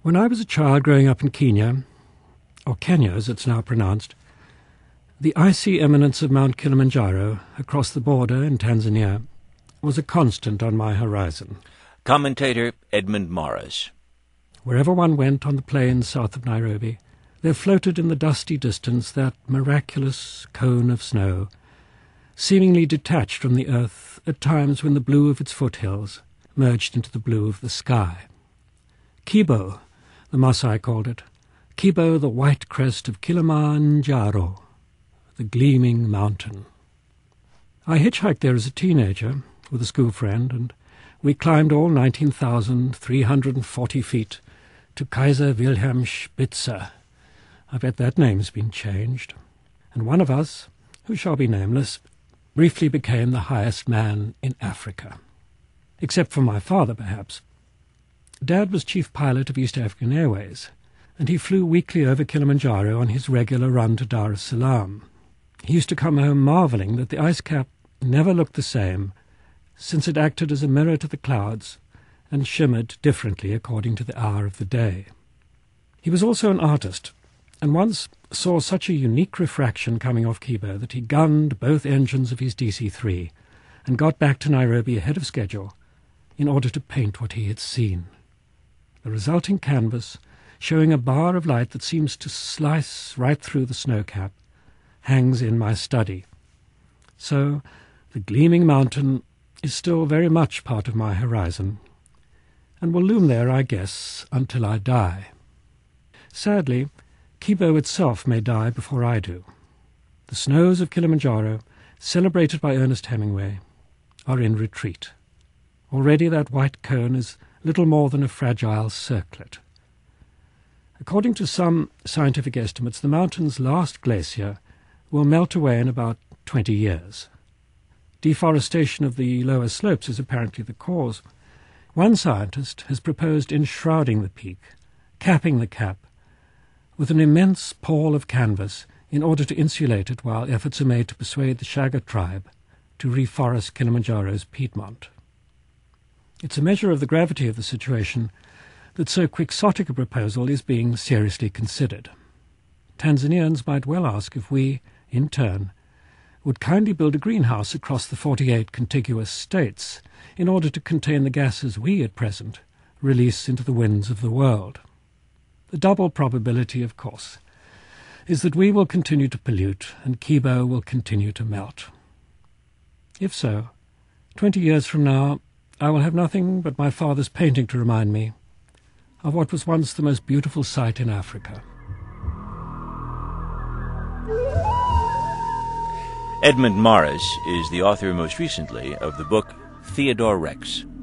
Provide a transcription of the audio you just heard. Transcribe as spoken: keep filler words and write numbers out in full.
When I was a child growing up in Kenya, or Kenya as it's now pronounced, the icy eminence of Mount Kilimanjaro across the border in Tanzania was a constant on my horizon. Commentator Edmund Morris. Wherever one went on the plains south of Nairobi, there floated in the dusty distance that miraculous cone of snow, seemingly detached from the earth at times when the blue of its foothills merged into the blue of the sky. Kibo, the Maasai called it, Kibo, the white crest of Kilimanjaro, the gleaming mountain. I hitchhiked there as a teenager with a school friend, and we climbed all nineteen thousand three hundred forty feet to Kaiser Wilhelm Spitze. I bet that name's been changed. And one of us, who shall be nameless, briefly became the highest man in Africa. Except for my father, perhaps. Dad was chief pilot of East African Airways, and he flew weekly over Kilimanjaro on his regular run to Dar es Salaam. He used to come home marvelling that the ice cap never looked the same, since it acted as a mirror to the clouds and shimmered differently according to the hour of the day. He was also an artist, and once saw such a unique refraction coming off Kibo that he gunned both engines of his D C three and got back to Nairobi ahead of schedule in order to paint what he had seen. The resulting canvas, showing a bar of light that seems to slice right through the snow cap, hangs in my study. So the gleaming mountain is still very much part of my horizon, and will loom there, I guess, until I die. Sadly, Kibo itself may die before I do. The snows of Kilimanjaro, celebrated by Ernest Hemingway, are in retreat. Already that white cone is little more than a fragile circlet. According to some scientific estimates, the mountain's last glacier will melt away in about twenty years. Deforestation of the lower slopes is apparently the cause. One scientist has proposed enshrouding the peak, capping the cap, with an immense pall of canvas in order to insulate it while efforts are made to persuade the Shagga tribe to reforest Kilimanjaro's Piedmont. It's a measure of the gravity of the situation that so quixotic a proposal is being seriously considered. Tanzanians might well ask if we, in turn, would kindly build a greenhouse across the forty-eight contiguous states in order to contain the gases we, at present, release into the winds of the world. The double probability, of course, is that we will continue to pollute and Kibo will continue to melt. If so, twenty years from now, I will have nothing but my father's painting to remind me of what was once the most beautiful sight in Africa. Edmund Morris is the author most recently of the book Theodore Rex.